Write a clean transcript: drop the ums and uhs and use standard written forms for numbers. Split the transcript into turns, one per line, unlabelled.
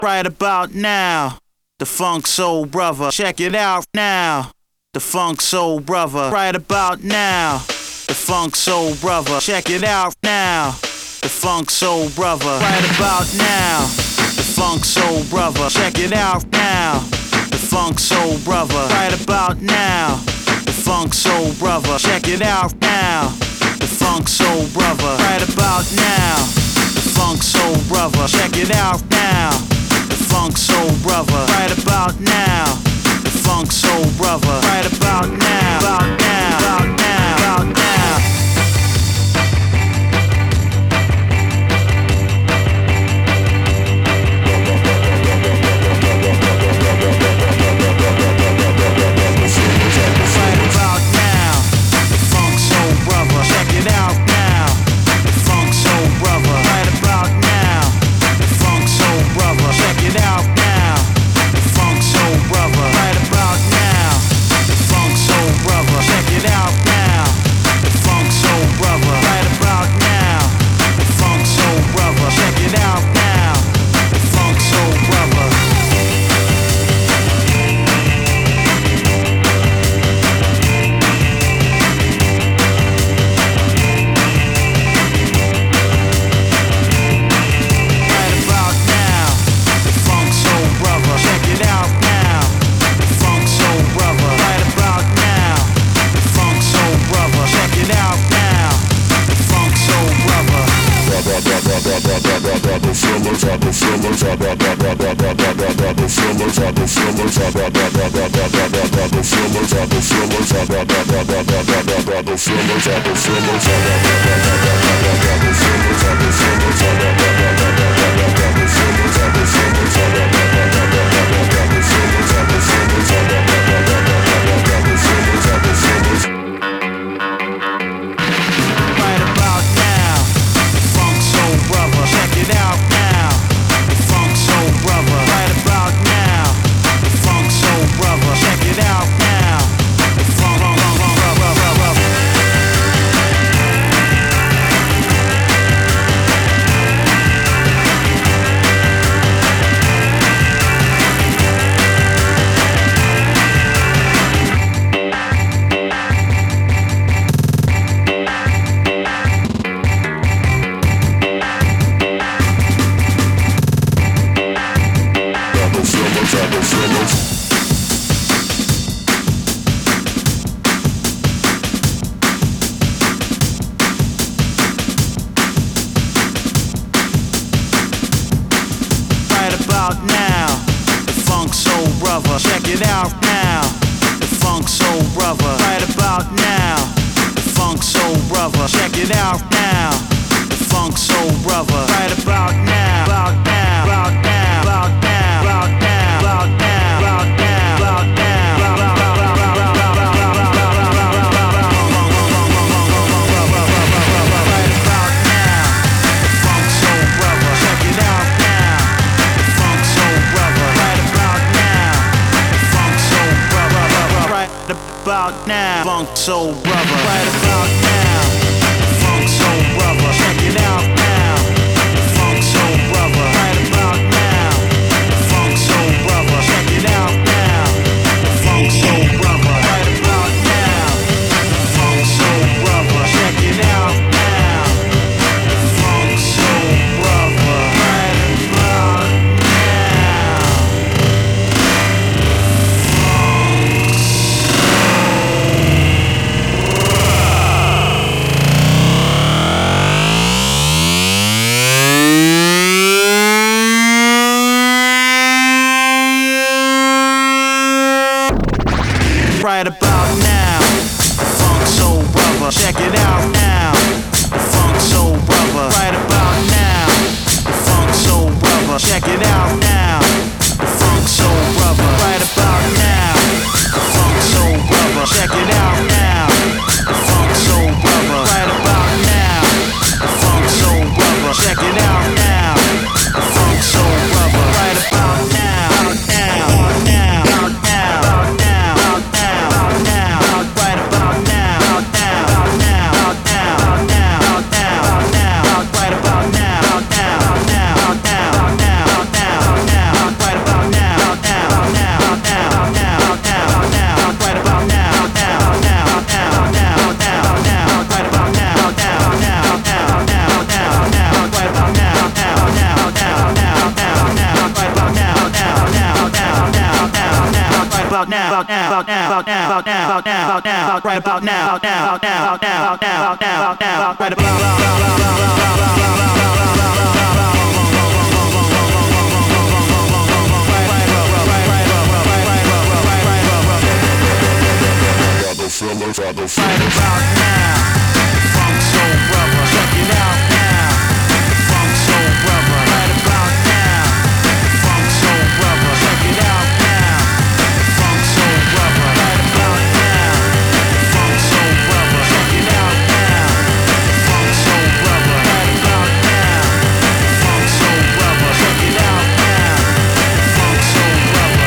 right about now. The Funk Soul Brother, check it out now. The Funk Soul Brother, right about now. The Funk Soul Brother, check it out now. The Funk Soul Brother, right about now. The Funk Soul Brother, check it out now. The Funk Soul Brother, right about now. The Funk Soul Brother, check it out now. The Funk Soul Brother, right about now. The Funk Soul Brother, check it out now. The Funk Soul Brother, right about now. The Funk Soul Brother, right about now. About now, about now, about now. About now, Funk Soul Brother, right about now. Funk Soul Brother, check it out now. Funk Soul Brother, right about now. Funk Soul Brother, check it out now. Funk Soul Brother, right about now. Funk Soul Brother, check it out now. Funk Soul Brother, right about now. about now, about now, about now, about now, about now, about now, about now, right about now, about now, about now, about now, about now, about now, about now, right about now, Funk Soul Brother, check it out now, Funk Soul Brother, right about now, Funk Soul Brother, check it out now, Funk Soul Brother, right about now, Funk Soul Brother, check it out now, Funk Soul Brother, right about now, Funk Soul Brother, check it out now, Funk Soul Brother.